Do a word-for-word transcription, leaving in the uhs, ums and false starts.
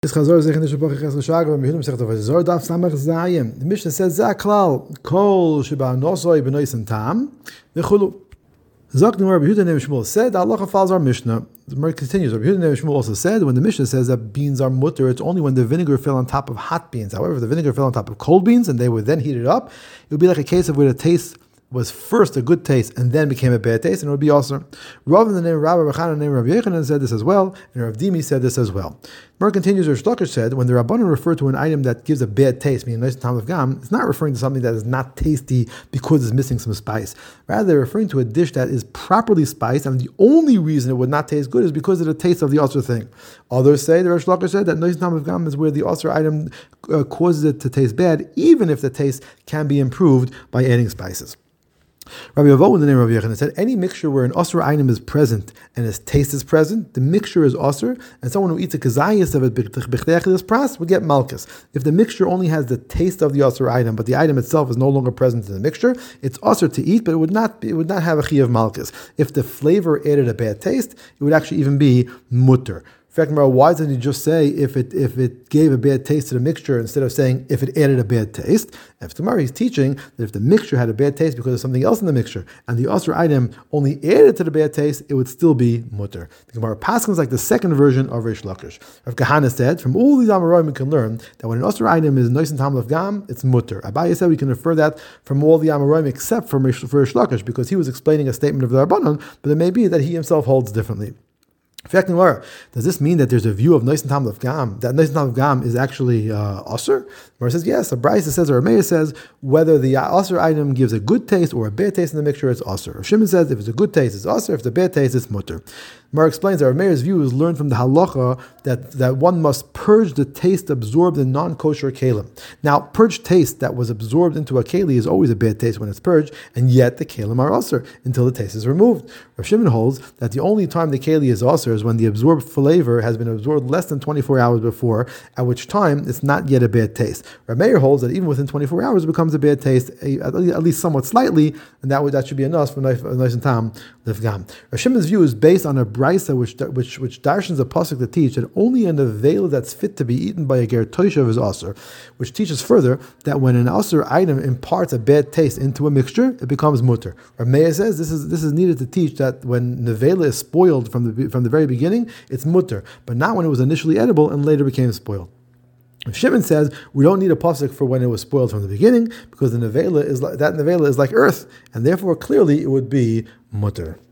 The Mishnah says, "Zaklal kol sheba nosoi b'nois and tam v'chulu." Zaknu Rabbi Yehuda Neiv Shmuel said, "Allah follows our Mishnah." The Gemara continues. Rabbi Yehuda Neiv Shmuel also said, when the Mishnah says that beans are mutter, it's only when the vinegar fell on top of hot beans. However, if the vinegar fell on top of cold beans and they were then heated up, it would be like a case of where the taste was first a good taste and then became a bad taste, and it would be also. Rav in the name of Rabbi Bechana, the name of Rabbi Yechanan said this as well, and Rav Dimi said this as well. Mer continues, Rish Lakish said, when the Rabbanan refer to an item that gives a bad taste, meaning nice time of gam, it's not referring to something that is not tasty because it's missing some spice. Rather, they're referring to a dish that is properly spiced, and the only reason it would not taste good is because of the taste of the usher thing. Others say, the Rish Lakish said, that nice time of gam is where the usher item uh, causes it to taste bad, even if the taste can be improved by adding spices. Rabbi Avo in the name of Rabbi Yechanan said, any mixture where an osur item is present and its taste is present, the mixture is osur, and someone who eats a kazayas of it b'chteichlis pras would get malchus. If the mixture only has the taste of the osur item, but the item itself is no longer present in the mixture, it's osur to eat, but it would not it would not have a chi of malchus. If the flavor added a bad taste, it would actually even be mutter. In fact, why didn't you just say if it if it gave a bad taste to the mixture instead of saying if it added a bad taste? If tomorrow he's teaching that if the mixture had a bad taste because of something else in the mixture, and the usher item only added to the bad taste, it would still be mutter. The Gemara Paschal is like the second version of Rish Lakish. Rav Kahana said, from all these Amoraim we can learn that when an usher item is nice and tam of gam, it's mutter. Abaye said we can infer that from all the Amoraim except from Rish, for Rish Lakish, because he was explaining a statement of the Rabbanon, but it may be that he himself holds differently. Does this mean that there's a view of nice and tam of gam, that nice and tam of gam is actually uh, usher? Mara says yes. A Brisa says, or a Meir says, whether the usher item gives a good taste or a bad taste in the mixture, it's usher. Shimon says if it's a good taste, it's usher. If it's a bad taste, it's mutter. Mara explains that our Meir's view is learned from the halacha that, that one must purge the taste absorbed in non-kosher kelim. Now, purged taste that was absorbed into a keli is always a bad taste when it's purged, and yet the kelim are usher until the taste is removed. Rav Shimon holds that the only time the keli is usher is when the absorbed flavor has been absorbed less than twenty-four hours before, at which time it's not yet a bad taste. Rav Meir holds that even within twenty-four hours it becomes a bad taste, at least somewhat slightly, and that would that should be enough for nice and tam lifgam. Rav Shimon's view is based on a brisa which which which darshans a pasuk to teach that only a nevela that's fit to be eaten by a ger toishav is usher, which teaches further that when an usher item imparts a bad taste into a mixture, it becomes mutter. Rav Meir says this is this is needed to teach that when nevela is spoiled from the from the very beginning, it's mutter, but not when it was initially edible and later became spoiled. Shimon says we don't need a pasuk for when it was spoiled from the beginning because the nevela is like, that nevela is like earth, and therefore clearly it would be mutter.